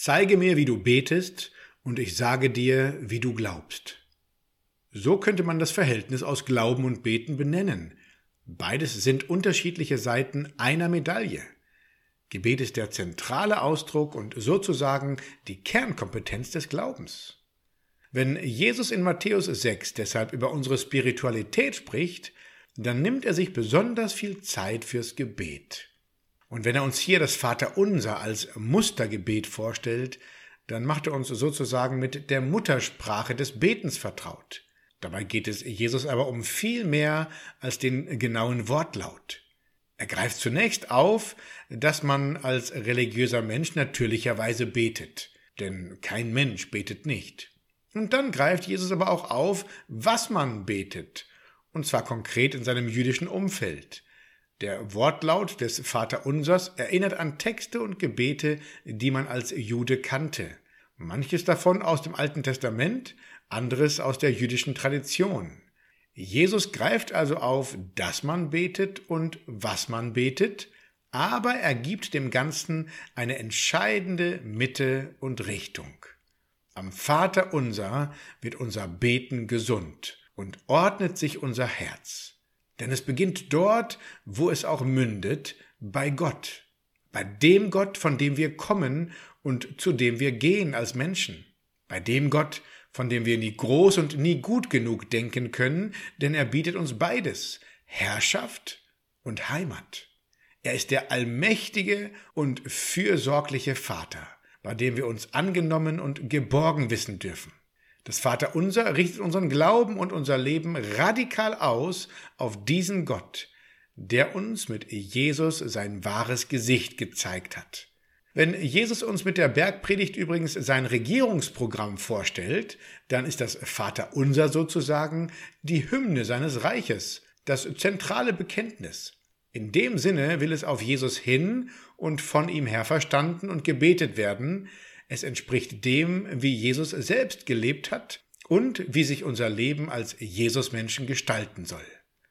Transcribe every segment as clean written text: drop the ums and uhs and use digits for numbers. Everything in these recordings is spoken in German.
Zeige mir, wie du betest, und ich sage dir, wie du glaubst. So könnte man das Verhältnis aus Glauben und Beten benennen. Beides sind unterschiedliche Seiten einer Medaille. Gebet ist der zentrale Ausdruck und sozusagen die Kernkompetenz des Glaubens. Wenn Jesus in Matthäus 6 deshalb über unsere Spiritualität spricht, dann nimmt er sich besonders viel Zeit fürs Gebet. Und wenn er uns hier das Vaterunser als Mustergebet vorstellt, dann macht er uns sozusagen mit der Muttersprache des Betens vertraut. Dabei geht es Jesus aber um viel mehr als den genauen Wortlaut. Er greift zunächst auf, dass man als religiöser Mensch natürlicherweise betet, denn kein Mensch betet nicht. Und dann greift Jesus aber auch auf, was man betet, und zwar konkret in seinem jüdischen Umfeld. Der Wortlaut des Vaterunsers erinnert an Texte und Gebete, die man als Jude kannte. Manches davon aus dem Alten Testament, anderes aus der jüdischen Tradition. Jesus greift also auf, dass man betet und was man betet, aber er gibt dem Ganzen eine entscheidende Mitte und Richtung. Am Vaterunser wird unser Beten gesund und ordnet sich unser Herz. Denn es beginnt dort, wo es auch mündet, bei Gott. Bei dem Gott, von dem wir kommen und zu dem wir gehen als Menschen. Bei dem Gott, von dem wir nie groß und nie gut genug denken können, denn er bietet uns beides, Herrschaft und Heimat. Er ist der allmächtige und fürsorgliche Vater, bei dem wir uns angenommen und geborgen wissen dürfen. Das Vaterunser richtet unseren Glauben und unser Leben radikal aus auf diesen Gott, der uns mit Jesus sein wahres Gesicht gezeigt hat. Wenn Jesus uns mit der Bergpredigt übrigens sein Regierungsprogramm vorstellt, dann ist das Vaterunser sozusagen die Hymne seines Reiches, das zentrale Bekenntnis. In dem Sinne will es auf Jesus hin und von ihm her verstanden und gebetet werden. Es entspricht dem, wie Jesus selbst gelebt hat und wie sich unser Leben als Jesus-Menschen gestalten soll.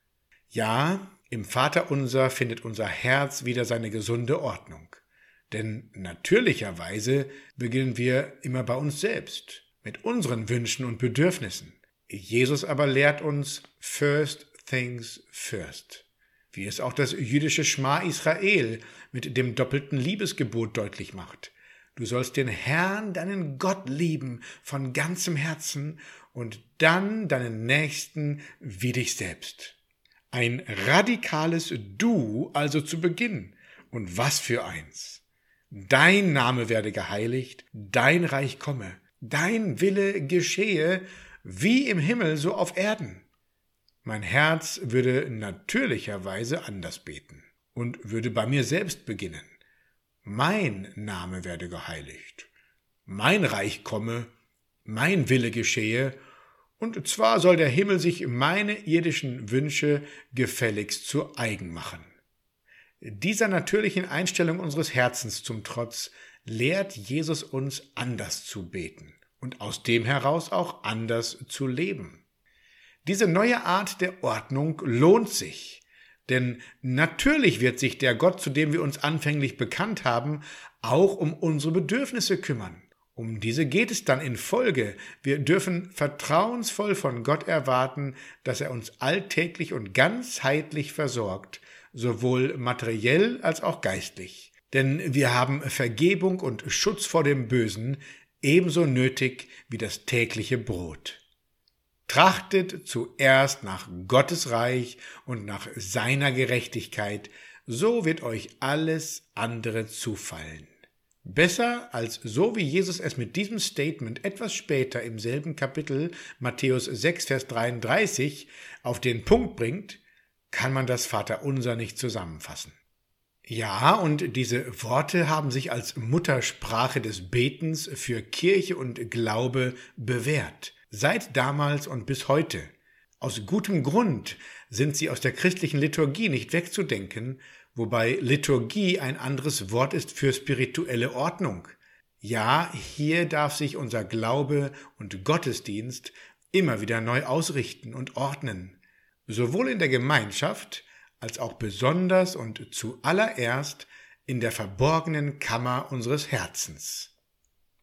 Ja, im Vaterunser findet unser Herz wieder seine gesunde Ordnung. Denn natürlicherweise beginnen wir immer bei uns selbst, mit unseren Wünschen und Bedürfnissen. Jesus aber lehrt uns First things first, wie es auch das jüdische Schma Israel mit dem doppelten Liebesgebot deutlich macht. Du sollst den Herrn, deinen Gott lieben von ganzem Herzen und dann deinen Nächsten wie dich selbst. Ein radikales Du also zu Beginn. Und was für eins! Dein Name werde geheiligt, dein Reich komme, dein Wille geschehe, wie im Himmel so auf Erden. Mein Herz würde natürlicherweise anders beten und würde bei mir selbst beginnen. Mein Name werde geheiligt, mein Reich komme, mein Wille geschehe, und zwar soll der Himmel sich meine irdischen Wünsche gefälligst zu eigen machen. Dieser natürlichen Einstellung unseres Herzens zum Trotz lehrt Jesus uns anders zu beten und aus dem heraus auch anders zu leben. Diese neue Art der Ordnung lohnt sich, denn natürlich wird sich der Gott, zu dem wir uns anfänglich bekannt haben, auch um unsere Bedürfnisse kümmern. Um diese geht es dann in Folge. Wir dürfen vertrauensvoll von Gott erwarten, dass er uns alltäglich und ganzheitlich versorgt, sowohl materiell als auch geistlich. Denn wir haben Vergebung und Schutz vor dem Bösen ebenso nötig wie das tägliche Brot. Trachtet zuerst nach Gottes Reich und nach seiner Gerechtigkeit, so wird euch alles andere zufallen. Besser als so, wie Jesus es mit diesem Statement etwas später im selben Kapitel, Matthäus 6, Vers 33, auf den Punkt bringt, kann man das Vaterunser nicht zusammenfassen. Ja, und diese Worte haben sich als Muttersprache des Betens für Kirche und Glaube bewährt, seit damals und bis heute. Aus gutem Grund sind sie aus der christlichen Liturgie nicht wegzudenken, wobei Liturgie ein anderes Wort ist für spirituelle Ordnung. Ja, hier darf sich unser Glaube und Gottesdienst immer wieder neu ausrichten und ordnen. Sowohl in der Gemeinschaft als auch besonders und zuallererst in der verborgenen Kammer unseres Herzens.